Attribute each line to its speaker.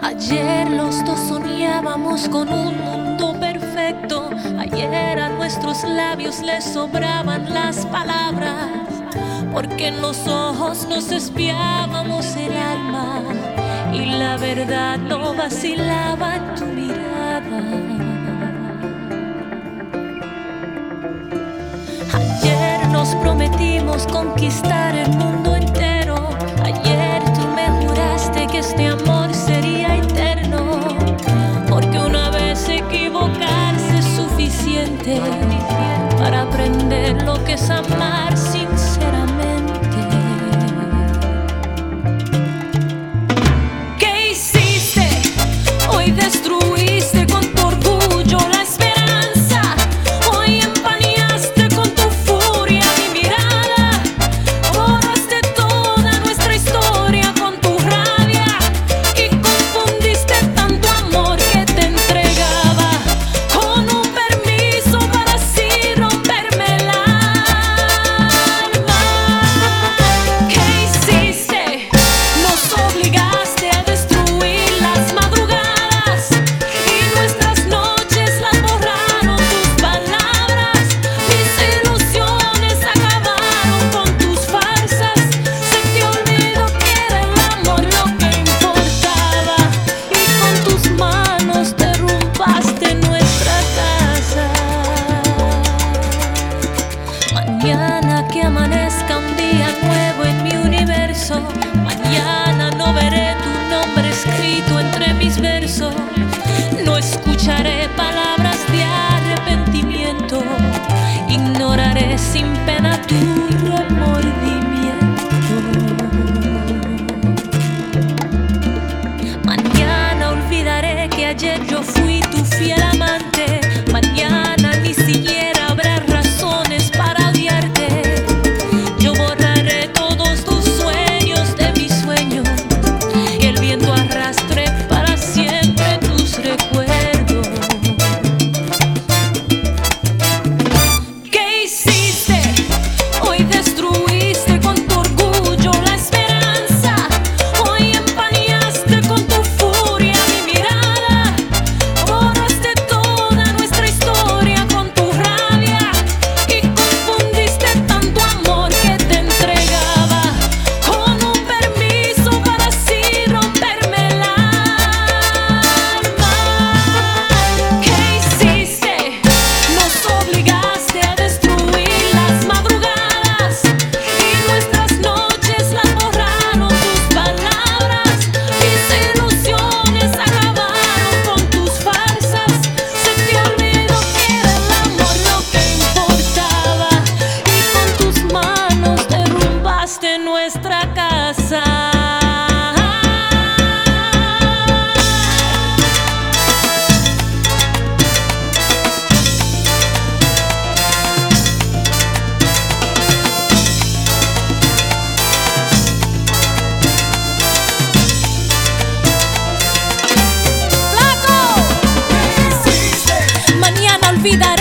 Speaker 1: Ayer los dos soñábamos con un mundo perfecto. Ayer a nuestros labios les sobraban las palabras, porque en los ojos nos espiábamos el alma y la verdad no vacilaba en tu mirada. Ayer nos prometimos conquistar el mundo entero. Ayer tú me juraste que este amor sería eterno, porque una vez equivocarse es suficiente para aprender lo que es amar sinceramente. ¿Qué hiciste? Hoy destruiste con tu orgullo la esperanza. Hoy empañaste con tu furia mi mirada. Borraste toda nuestra historia con tu rabia y confundiste tanto amor que te entregaba con un permiso para así romperme el alma. ¿Qué hiciste? Nos obligaste a destruir las madrugadas y nuestras noches las borraron tus palabras. Mis ilusiones acabaron con tus farsas. Se te olvidó que era el amor lo que importaba y con tus manos derrumbaste nuestra casa. Mañana que amanezca un día nuevo en mi universo. Mañana no veré tu nombre escrito entre mis versos. No escucharé palabras de arrepentimiento. Ignoraré sin pena tu remordimiento. Mañana olvidaré que ayer yo fui tu fiel amante. Mañana ni siquiera habrá razones para odiarte. Yo borraré todos tus sueños de mis sueños y el viento arrastre para siempre tus recuerdos. ¿Qué hiciste? Hoy destruiste con tu orgullo la esperanza. Hoy empañaste con tu furia mi mirada. Borraste toda nuestra historia con tu rabia y confundiste tanto amor que te entregaba con un permiso para así romperme el alma. ¿Qué hiciste? Nos obligaste a destruir las madrugadas y nuestras noches las borraron tus palabras. Mis ilusiones acabaron con tus farsas. Se te olvidó que era el amor lo que importaba y con tus manos derrumbaste nuestra casa. ¡Flaco! Mañana olvidaré